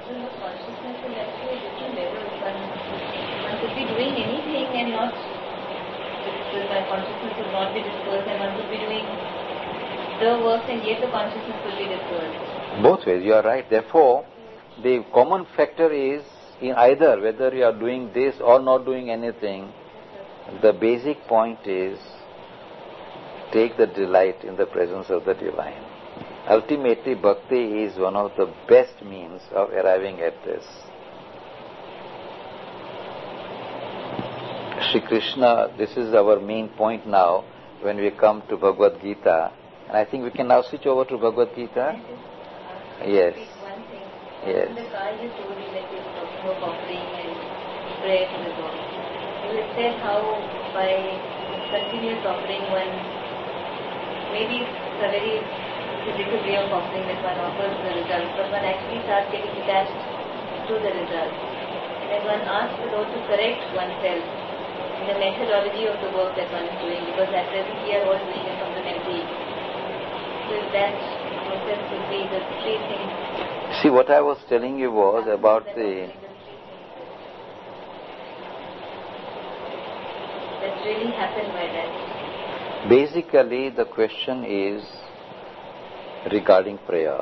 level of consciousness is actually a different level. One could be doing anything and not, my consciousness would not be dispersed, and one could be doing the work and yet the consciousness will be dispersed. Both ways, you are right. Therefore, the common factor is in either, whether you are doing this or not doing anything, the basic point is take the delight in the presence of the divine. Ultimately, bhakti is one of the best means of arriving at this. Shri Krishna, this is our main point now when we come to Bhagavad Gita. And I think we can now switch over to Bhagavad Gita. Yes. One thing. Yes. In the car you told me that you were talking about offering and prayer to the God. You had said how by continuous offering one, maybe it's a very physical way of offering that one offers the result, but one actually starts getting attached to the result. And one asks the Lord to correct oneself in the methodology of the work that one is doing, because at present we are all doing it fundamentally. So if that process would be the three things. See, what I was telling you was about the... That really happened by that. Basically, the question is regarding prayer.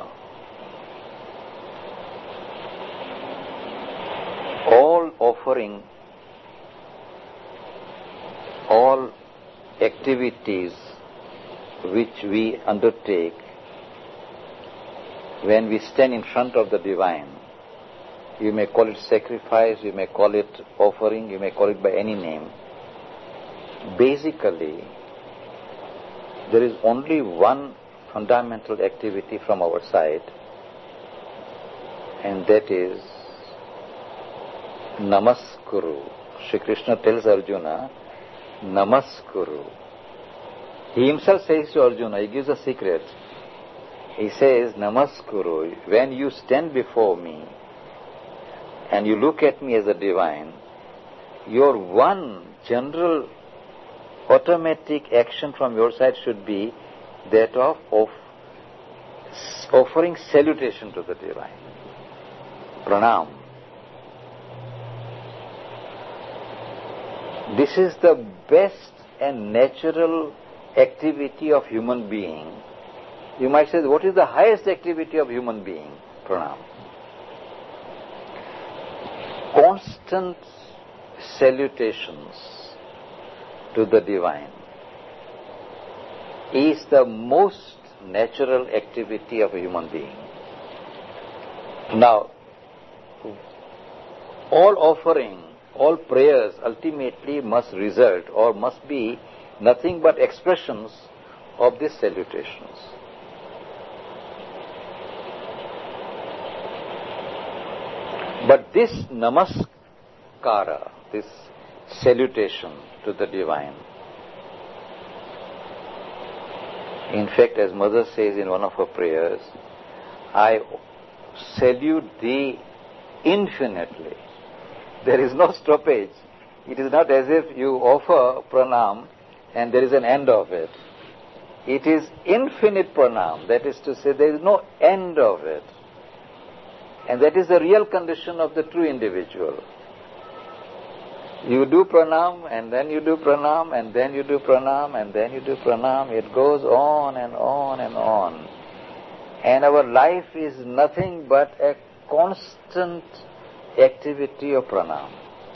All offering, all activities which we undertake when we stand in front of the divine, you may call it sacrifice, you may call it offering, you may call it by any name. Basically, there is only one fundamental activity from our side, and that is Namaskuru. Shri Krishna tells Arjuna, Namaskuru. He himself says to Arjuna, he gives a secret. He says, Namaskuru. When you stand before me and you look at me as a divine, your one general automatic action from your side should be that of offering salutation to the divine. Pranam. This is the best and natural activity of human being. You might say, what is the highest activity of human being? Pranam. Constant salutations to the divine is the most natural activity of a human being. Now, all offering, all prayers ultimately must result or must be nothing but expressions of these salutations. But this namaskara, this salutation to the divine, in fact, as Mother says in one of her prayers, I salute thee infinitely. There is no stoppage. It is not as if you offer pranam and there is an end of it. It is infinite pranam. That is to say, there is no end of it. And that is the real condition of the true individual. You do pranam, and then you do pranam, and then you do pranam, and then you do pranam. It goes on and on and on. And our life is nothing but a constant activity of pranam.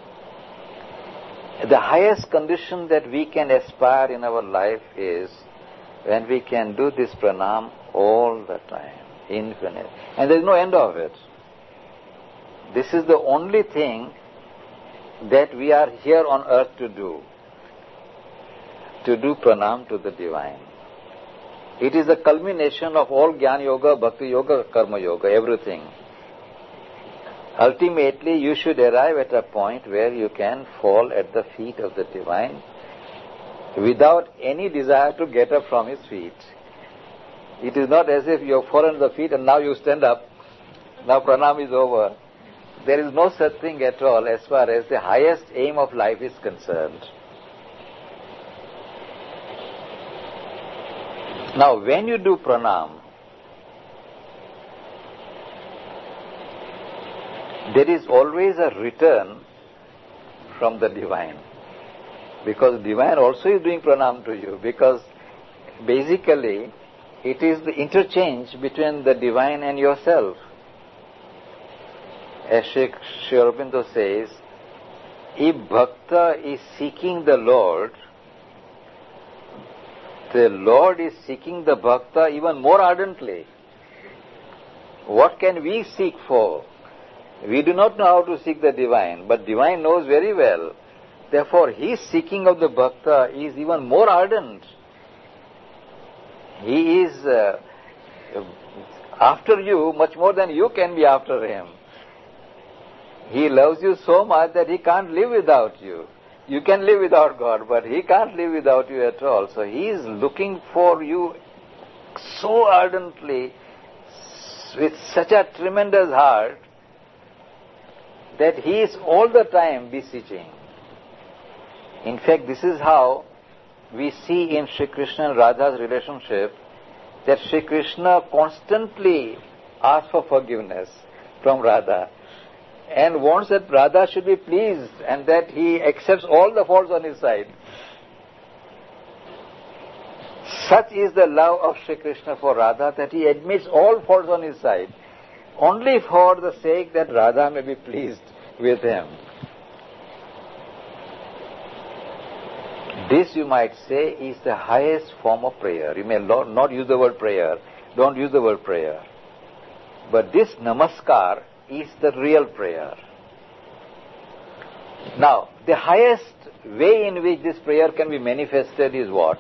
The highest condition that we can aspire in our life is when we can do this pranam all the time, infinite. And there is no end of it. This is the only thing that we are here on earth to do pranam to the divine. It is the culmination of all Jnana Yoga, Bhakti Yoga, Karma Yoga, everything. Ultimately, you should arrive at a point where you can fall at the feet of the divine without any desire to get up from his feet. It is not as if you have fallen at the feet and now you stand up, now pranam is over. There is no such thing at all as far as the highest aim of life is concerned. Now, when you do pranam, there is always a return from the divine. Because divine also is doing pranam to you. Because basically it is the interchange between the divine and yourself. As Sri Aurobindo says, if bhakta is seeking the Lord is seeking the bhakta even more ardently. What can we seek for? We do not know how to seek the divine, but divine knows very well. Therefore, his seeking of the bhakta is even more ardent. He is after you much more than you can be after him. He loves you so much that he can't live without you. You can live without God, but he can't live without you at all. So he is looking for you so ardently, with such a tremendous heart, that he is all the time beseeching. In fact, this is how we see in Sri Krishna and Radha's relationship, that Sri Krishna constantly asks for forgiveness from Radha and wants that Radha should be pleased and that he accepts all the faults on his side. Such is the love of Sri Krishna for Radha that he admits all faults on his side, only for the sake that Radha may be pleased with him. This, you might say, is the highest form of prayer. You may not use the word prayer. Don't use the word prayer. But this namaskar is the real prayer. Now, the highest way in which this prayer can be manifested is what?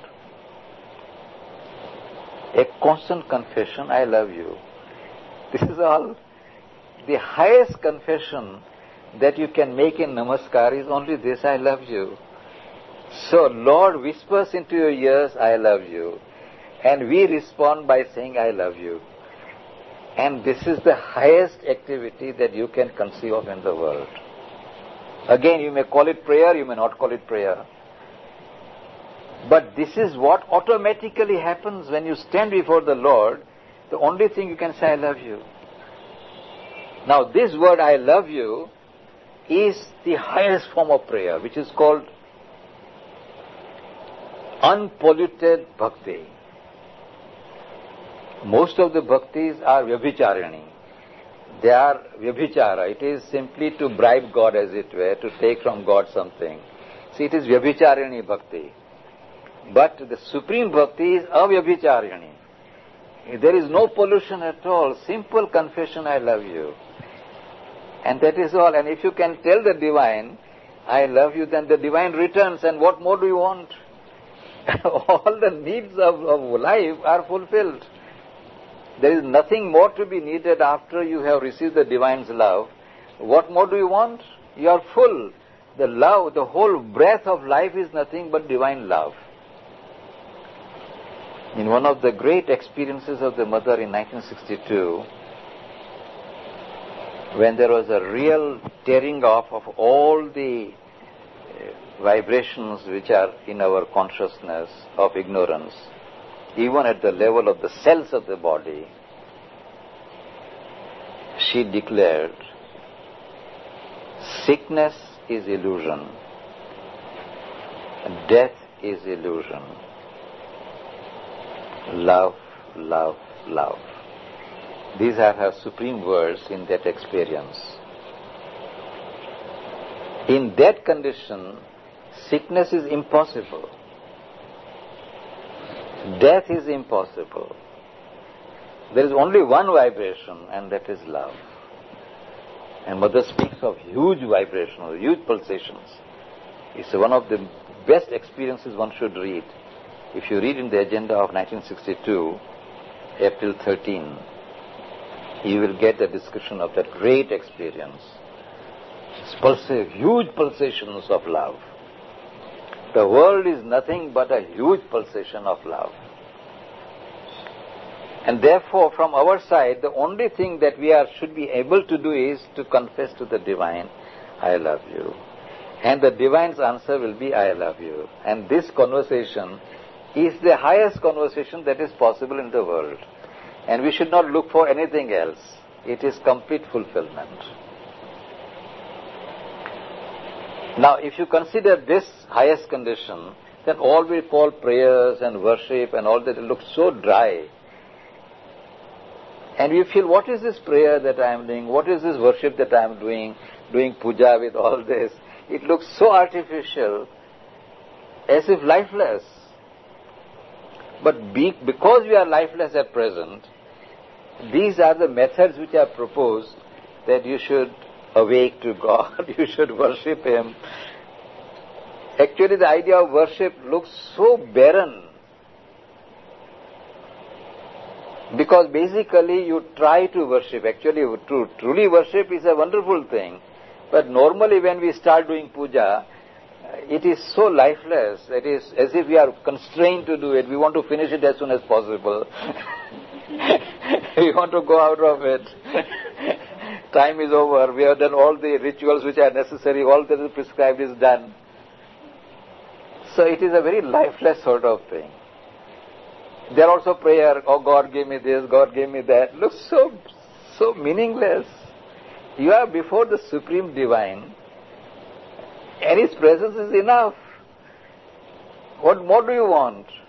A constant confession, I love you. This is all. The highest confession that you can make in namaskar is only this, I love you. So Lord whispers into your ears, I love you. And we respond by saying, I love you. And this is the highest activity that you can conceive of in the world. Again, you may call it prayer, you may not call it prayer. But this is what automatically happens when you stand before the Lord. The only thing you can say, I love you. Now this word, I love you, is the highest form of prayer, which is called unpolluted bhakti. Most of the bhaktis are vyabhicharini. They are vyabhichara. It is simply to bribe God, as it were, to take from God something. See, it is vyabhicharini bhakti. But the supreme bhakti is avyabhicharini. There is no pollution at all. Simple confession, I love you. And that is all. And if you can tell the divine, I love you, then the divine returns. And what more do you want? All the needs of life are fulfilled. There is nothing more to be needed after you have received the divine's love. What more do you want? You are full. The love, the whole breath of life is nothing but divine love. In one of the great experiences of the mother in 1962, when there was a real tearing off of all the vibrations which are in our consciousness of ignorance, even at the level of the cells of the body, she declared, sickness is illusion, death is illusion, love, love, love. These are her supreme words in that experience. In that condition, sickness is impossible. Death is impossible. There is only one vibration, and that is love. And Mother speaks of huge vibrations, huge pulsations. It's one of the best experiences one should read. If you read in the agenda of 1962, April 13, you will get a description of that great experience. It's huge pulsations of love. The world is nothing but a huge pulsation of love. And therefore, from our side, the only thing that we should be able to do is to confess to the divine, I love you. And the divine's answer will be, I love you. And this conversation is the highest conversation that is possible in the world. And we should not look for anything else. It is complete fulfillment. Now, if you consider this highest condition, then all we call prayers and worship and all that looks so dry. And we feel, what is this prayer that I am doing? What is this worship that I am doing puja with all this? It looks so artificial, as if lifeless. But because we are lifeless at present, these are the methods which are proposed, that you should awake to God, you should worship Him. Actually, the idea of worship looks so barren, because basically you try to worship. Actually, to truly worship is a wonderful thing, but normally when we start doing puja, it is so lifeless. It is as if we are constrained to do it. We want to finish it as soon as possible. We want to go out of it. Time is over. We have done all the rituals which are necessary. All that is prescribed is done. So it is a very lifeless sort of thing. There are also prayer, oh God give me this, God give me that. Looks so meaningless. You are before the Supreme Divine, and His presence is enough. What more do you want?